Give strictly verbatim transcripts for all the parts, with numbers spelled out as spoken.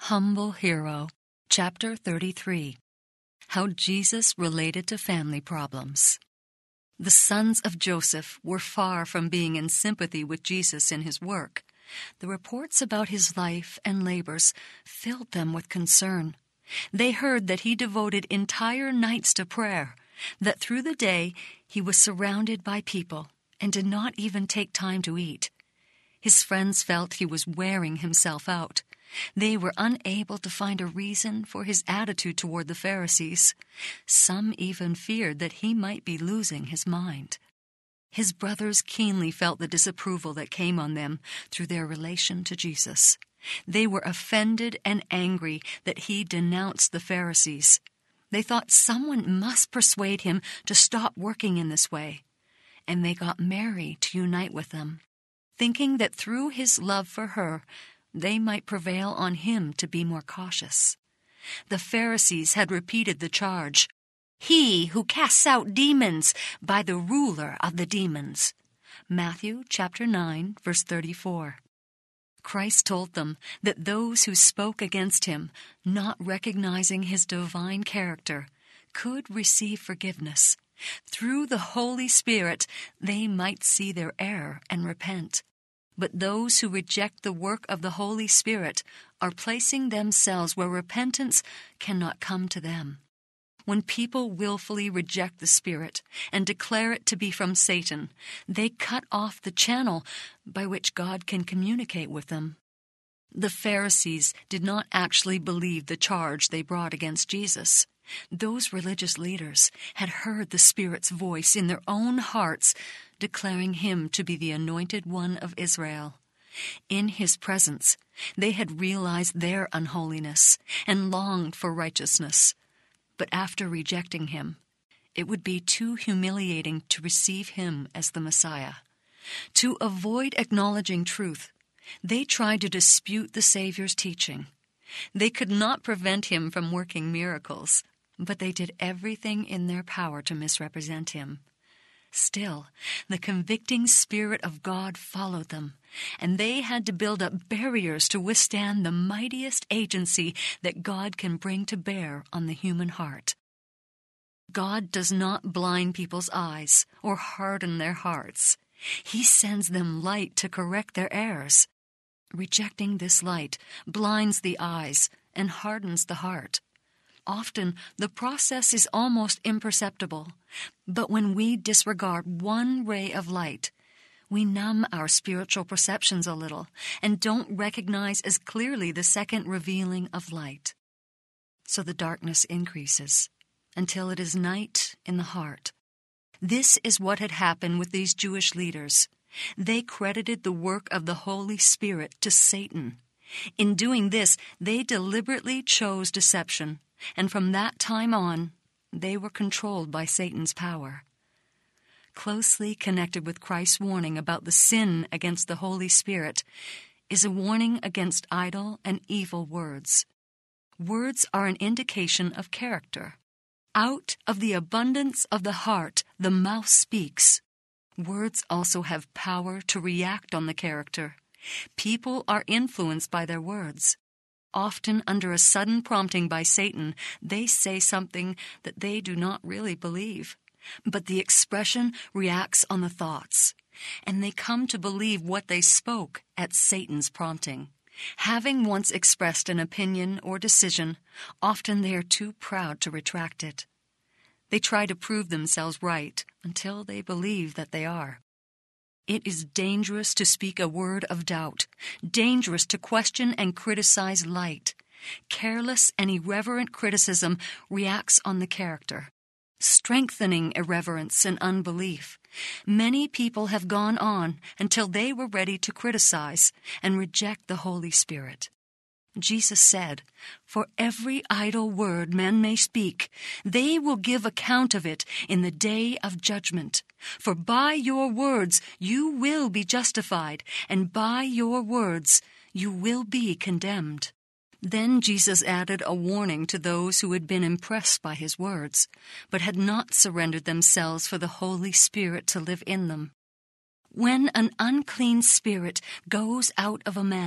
Humble Hero, Chapter thirty-three. How Jesus Related to Family Problems. The sons of Joseph were far from being in sympathy with Jesus in his work. The reports about his life and labors filled them with concern. They heard that he devoted entire nights to prayer, that through the day he was surrounded by people and did not even take time to eat. His friends felt he was wearing himself out. They were unable to find a reason for his attitude toward the Pharisees. Some even feared that he might be losing his mind. His brothers keenly felt the disapproval that came on them through their relation to Jesus. They were offended and angry that he denounced the Pharisees. They thought someone must persuade him to stop working in this way, and they got Mary to unite with them, thinking that through his love for her, they might prevail on him to be more cautious. The Pharisees had repeated the charge, "He who casts out demons by the ruler of the demons." Matthew chapter nine, verse thirty-four. Christ told them that those who spoke against him, not recognizing his divine character, could receive forgiveness. Through the Holy Spirit, they might see their error and repent. But those who reject the work of the Holy Spirit are placing themselves where repentance cannot come to them. When people willfully reject the Spirit and declare it to be from Satan, they cut off the channel by which God can communicate with them. The Pharisees did not actually believe the charge they brought against Jesus. Those religious leaders had heard the Spirit's voice in their own hearts, declaring him to be the Anointed One of Israel. In his presence, they had realized their unholiness and longed for righteousness. But after rejecting him, it would be too humiliating to receive him as the Messiah. To avoid acknowledging truth, they tried to dispute the Savior's teaching. They could not prevent him from working miracles, but they did everything in their power to misrepresent him. Still, the convicting Spirit of God followed them, and they had to build up barriers to withstand the mightiest agency that God can bring to bear on the human heart. God does not blind people's eyes or harden their hearts. He sends them light to correct their errors. Rejecting this light blinds the eyes and hardens the heart. Often, the process is almost imperceptible, but when we disregard one ray of light, we numb our spiritual perceptions a little and don't recognize as clearly the second revealing of light. So the darkness increases until it is night in the heart. This is what had happened with these Jewish leaders. They credited the work of the Holy Spirit to Satan. In doing this, they deliberately chose deception, and from that time on, they were controlled by Satan's power. Closely connected with Christ's warning about the sin against the Holy Spirit is a warning against idle and evil words. Words are an indication of character. Out of the abundance of the heart, the mouth speaks. Words also have power to react on the character. People are influenced by their words. Often under a sudden prompting by Satan, they say something that they do not really believe. But the expression reacts on the thoughts, and they come to believe what they spoke at Satan's prompting. Having once expressed an opinion or decision, often they are too proud to retract it. They try to prove themselves right until they believe that they are. It is dangerous to speak a word of doubt, dangerous to question and criticize light. Careless and irreverent criticism reacts on the character, strengthening irreverence and unbelief. Many people have gone on until they were ready to criticize and reject the Holy Spirit. Jesus said, "For every idle word men may speak, they will give account of it in the day of judgment. For by your words you will be justified, and by your words you will be condemned." Then Jesus added a warning to those who had been impressed by his words, but had not surrendered themselves for the Holy Spirit to live in them. When an unclean spirit goes out of a man,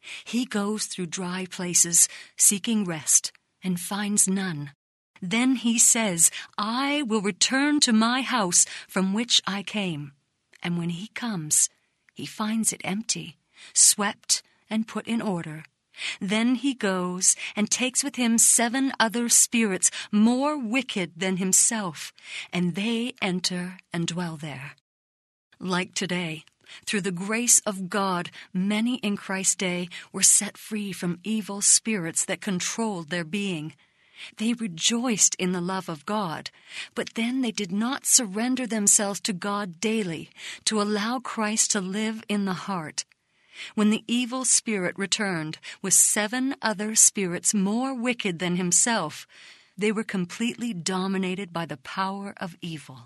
He goes through dry places, seeking rest, and finds none. Then he says, I will return to my house from which I came. And when he comes, he finds it empty, swept and put in order. Then he goes and takes with him seven other spirits more wicked than himself, and they enter and dwell there. Like today, through the grace of God, many in Christ's day were set free from evil spirits that controlled their being. They rejoiced in the love of God, but then they did not surrender themselves to God daily to allow Christ to live in the heart. When the evil spirit returned with seven other spirits more wicked than himself, they were completely dominated by the power of evil.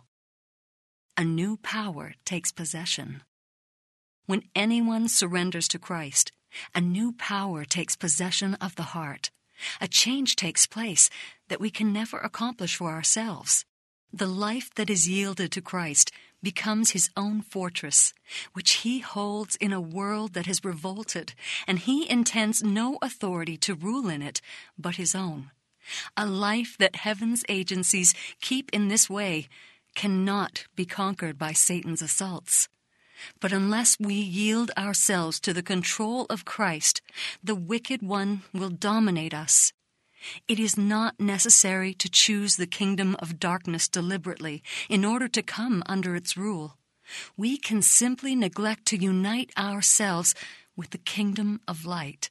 A new power takes possession. When anyone surrenders to Christ, a new power takes possession of the heart. A change takes place that we can never accomplish for ourselves. The life that is yielded to Christ becomes his own fortress, which he holds in a world that has revolted, and he intends no authority to rule in it but his own. A life that heaven's agencies keep in this way cannot be conquered by Satan's assaults. But unless we yield ourselves to the control of Christ, the wicked one will dominate us. It is not necessary to choose the kingdom of darkness deliberately in order to come under its rule. We can simply neglect to unite ourselves with the kingdom of light.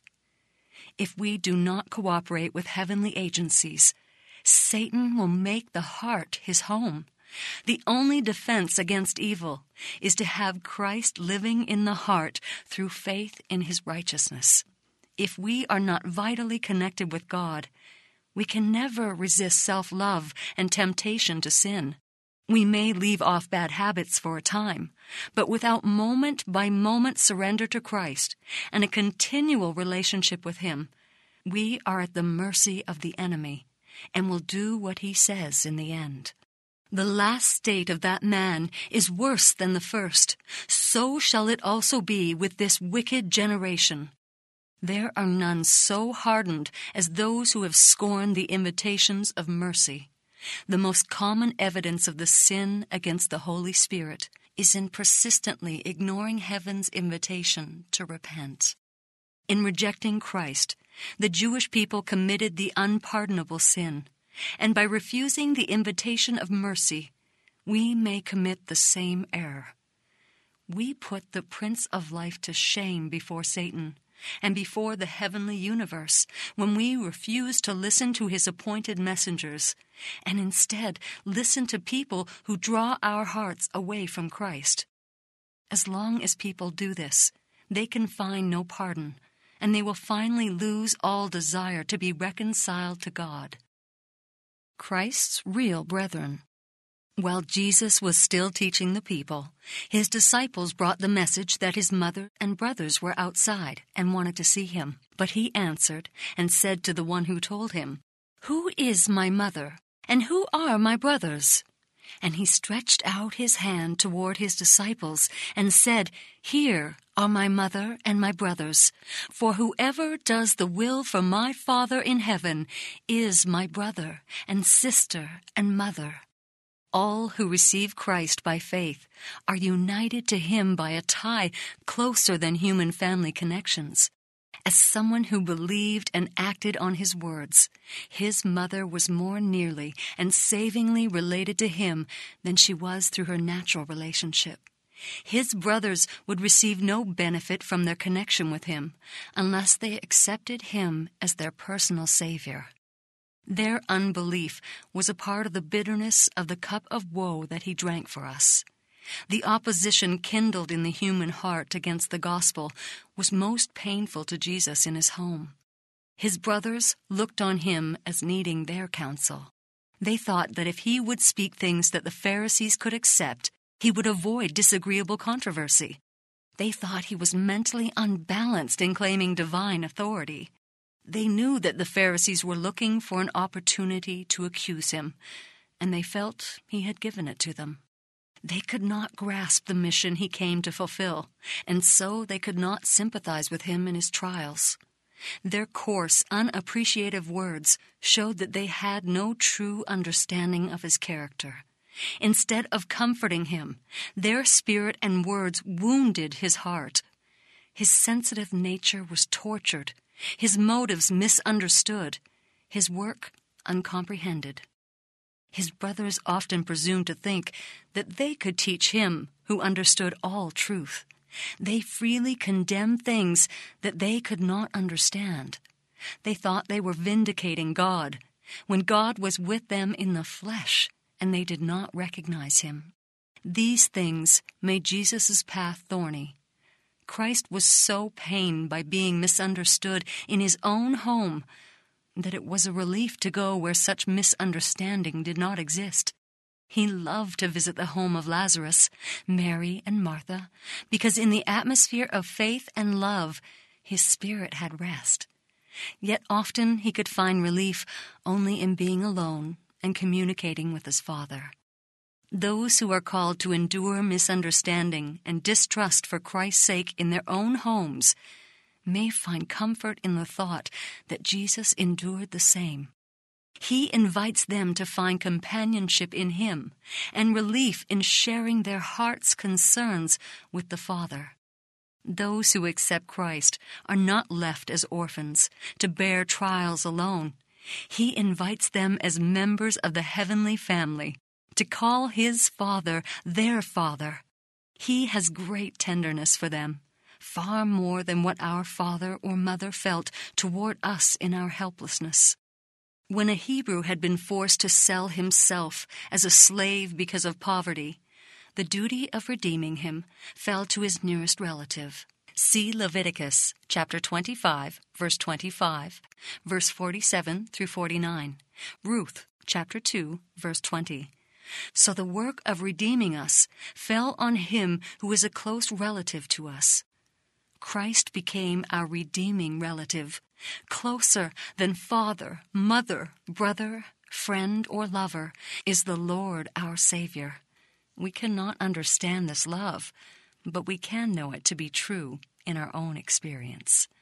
If we do not cooperate with heavenly agencies, Satan will make the heart his home. The only defense against evil is to have Christ living in the heart through faith in his righteousness. If we are not vitally connected with God, we can never resist self-love and temptation to sin. We may leave off bad habits for a time, but without moment-by-moment surrender to Christ and a continual relationship with him, we are at the mercy of the enemy and will do what he says in the end. The last state of that man is worse than the first. So shall it also be with this wicked generation. There are none so hardened as those who have scorned the invitations of mercy. The most common evidence of the sin against the Holy Spirit is in persistently ignoring heaven's invitation to repent. In rejecting Christ, the Jewish people committed the unpardonable sin. And by refusing the invitation of mercy, we may commit the same error. We put the Prince of Life to shame before Satan and before the heavenly universe when we refuse to listen to his appointed messengers and instead listen to people who draw our hearts away from Christ. As long as people do this, they can find no pardon, and they will finally lose all desire to be reconciled to God. Christ's real brethren. While Jesus was still teaching the people, his disciples brought the message that his mother and brothers were outside and wanted to see him. But he answered and said to the one who told him, "Who is my mother, and who are my brothers?" And he stretched out his hand toward his disciples and said, "Here are my mother and my brothers, for whoever does the will for my Father in heaven is my brother and sister and mother." All who receive Christ by faith are united to him by a tie closer than human family connections. As someone who believed and acted on his words, his mother was more nearly and savingly related to him than she was through her natural relationship. His brothers would receive no benefit from their connection with him unless they accepted him as their personal Savior. Their unbelief was a part of the bitterness of the cup of woe that he drank for us. The opposition kindled in the human heart against the gospel was most painful to Jesus in his home. His brothers looked on him as needing their counsel. They thought that if he would speak things that the Pharisees could accept, he would avoid disagreeable controversy. They thought he was mentally unbalanced in claiming divine authority. They knew that the Pharisees were looking for an opportunity to accuse him, and they felt he had given it to them. They could not grasp the mission he came to fulfill, and so they could not sympathize with him in his trials. Their coarse, unappreciative words showed that they had no true understanding of his character. Instead of comforting him, their spirit and words wounded his heart. His sensitive nature was tortured, his motives misunderstood, his work uncomprehended. His brothers often presumed to think that they could teach him who understood all truth. They freely condemned things that they could not understand. They thought they were vindicating God, when God was with them in the flesh, and they did not recognize him. These things made Jesus' path thorny. Christ was so pained by being misunderstood in his own home that it was a relief to go where such misunderstanding did not exist. He loved to visit the home of Lazarus, Mary, and Martha, because in the atmosphere of faith and love, his spirit had rest. Yet often he could find relief only in being alone and communicating with his Father. Those who are called to endure misunderstanding and distrust for Christ's sake in their own homes may find comfort in the thought that Jesus endured the same. He invites them to find companionship in him and relief in sharing their heart's concerns with the Father. Those who accept Christ are not left as orphans to bear trials alone. He invites them as members of the heavenly family to call his Father their Father. He has great tenderness for them, far more than what our father or mother felt toward us in our helplessness. When a Hebrew had been forced to sell himself as a slave because of poverty, the duty of redeeming him fell to his nearest relative. See Leviticus chapter twenty-five, verse twenty-five, verse forty-seven through forty-nine, Ruth chapter two, verse twenty. So the work of redeeming us fell on him who is a close relative to us. Christ became our redeeming relative, closer than father, mother, brother, friend, or lover is the Lord our Savior. We cannot understand this love, but we can know it to be true in our own experience.